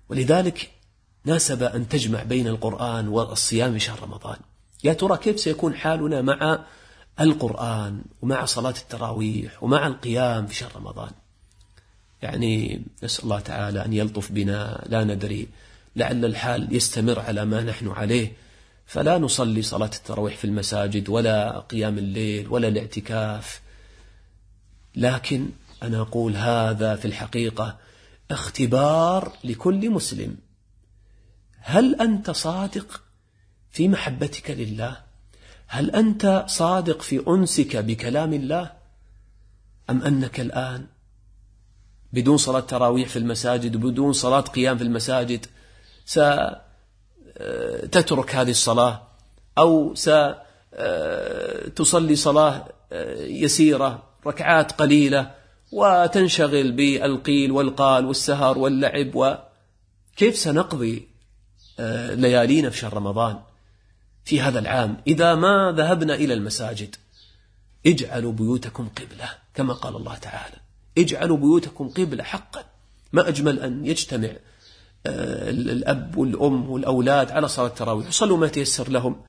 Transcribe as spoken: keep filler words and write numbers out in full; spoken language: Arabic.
ولذلك ناسب أن تجمع بين القرآن والصيام في شهر رمضان. يا ترى كيف سيكون حالنا مع القرآن ومع صلاة التراويح ومع القيام في شهر رمضان؟ يعني نسأل الله تعالى أن يلطف بنا، لا ندري، لعل الحال يستمر على ما نحن عليه، فلا نصلي صلاة التراويح في المساجد ولا قيام الليل ولا الاعتكاف. لكن أنا أقول هذا في الحقيقة اختبار لكل مسلم. هل أنت صادق في محبتك لله؟ هل أنت صادق في أنسك بكلام الله؟ أم أنك الآن بدون صلاة تراويح في المساجد وبدون صلاة قيام في المساجد ستترك هذه الصلاة، أو ستصلي صلاة يسيرة ركعات قليلة وتنشغل بالقيل والقال والسهر واللعب؟ وكيف سنقضي ليالينا في شهر رمضان في هذا العام إذا ما ذهبنا إلى المساجد؟ اجعلوا بيوتكم قبلة كما قال الله تعالى، اجعلوا بيوتكم قبلة حقا. ما أجمل أن يجتمع الأب والأم والأولاد على صلاة التراويح، يصلوا ما تيسر لهم.